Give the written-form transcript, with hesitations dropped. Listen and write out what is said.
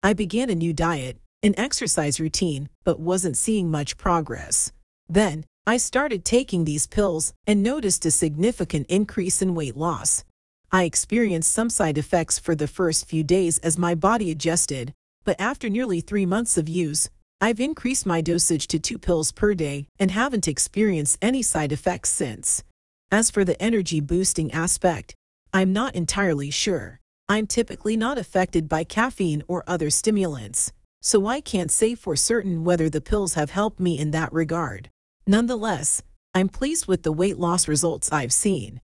I began a new diet, an exercise routine, but wasn't seeing much progress. Then, I started taking these pills and noticed a significant increase in weight loss. I experienced some side effects for the first few days as my body adjusted, but after nearly 3 months of use, I've increased my dosage to 2 pills per day and haven't experienced any side effects since. As for the energy boosting aspect, I'm not entirely sure. I'm typically not affected by caffeine or other stimulants, so I can't say for certain whether the pills have helped me in that regard. Nonetheless, I'm pleased with the weight loss results I've seen.